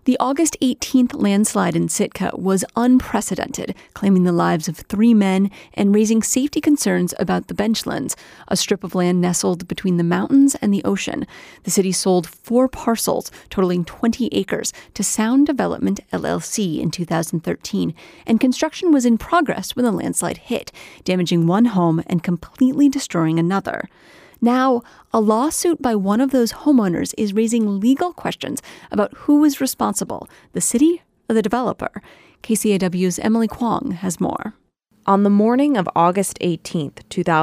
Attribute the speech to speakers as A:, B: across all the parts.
A: The August 18th landslide in Sitka was unprecedented, claiming the lives of 3 men and raising safety concerns about the Benchlands, a strip of land nestled between the mountains and the ocean. The city sold 4 parcels, totaling 20 acres, to Sound Development LLC in 2013, and construction was in progress when the landslide hit, damaging one home and completely destroying another. Now, a lawsuit by one of those homeowners is raising legal questions about who is responsible, the city or the developer. KCAW's Emily Kwong has more.
B: On the morning of August 18th,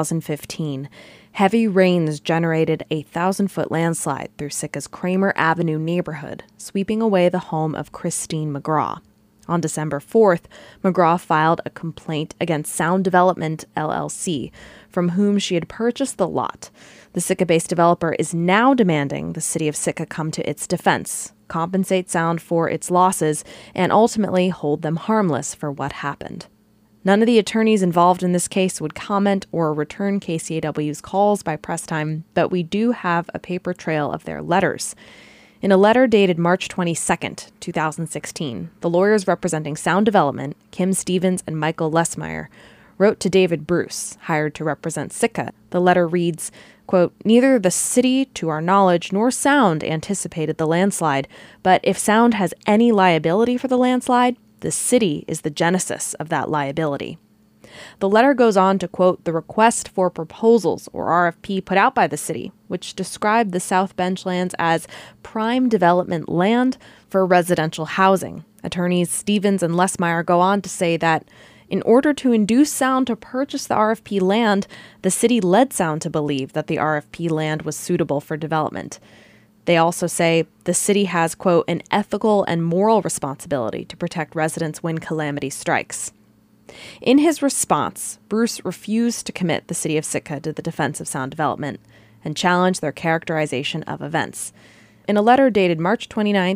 B: 2015, heavy rains generated a 1,000-foot landslide through Sitka's Kramer Avenue neighborhood, sweeping away the home of Christine McGraw. On December 4th, McGraw filed a complaint against Sound Development LLC, from whom she had purchased the lot. The Sitka-based developer is now demanding the city of Sitka come to its defense, compensate Sound for its losses, and ultimately hold them harmless for what happened. None of the attorneys involved in this case would comment or return KCAW's calls by press time, but we do have a paper trail of their letters. In a letter dated March 22, 2016, the lawyers representing Sound Development, Kim Stevens and Michael Lesmeyer, wrote to David Bruce, hired to represent Sitka. The letter reads, quote, "Neither the city, to our knowledge, nor Sound anticipated the landslide, but if Sound has any liability for the landslide, the city is the genesis of that liability." The letter goes on to quote the request for proposals, or RFP, put out by the city, which described the South Benchlands as prime development land for residential housing. Attorneys Stevens and Lesmeyer go on to say that in order to induce Sound to purchase the RFP land, the city led Sound to believe that the RFP land was suitable for development. They also say the city has, quote, an ethical and moral responsibility to protect residents when calamity strikes. In his response, Bruce refused to commit the city of Sitka to the defense of Sound Development and challenged their characterization of events. In a letter dated March 29,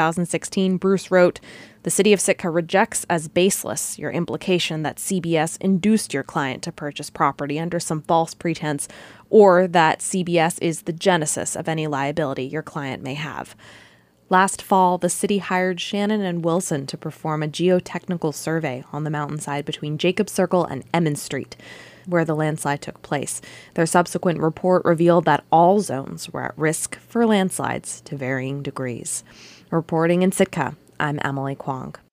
B: 2016, Bruce wrote, "The city of Sitka rejects as baseless your implication that CBS induced your client to purchase property under some false pretense, or that CBS is the genesis of any liability your client may have." Last fall, the city hired Shannon and Wilson to perform a geotechnical survey on the mountainside between Jacob Circle and Emmons Street, where the landslide took place. Their subsequent report revealed that all zones were at risk for landslides to varying degrees. Reporting in Sitka, I'm Emily Kwong.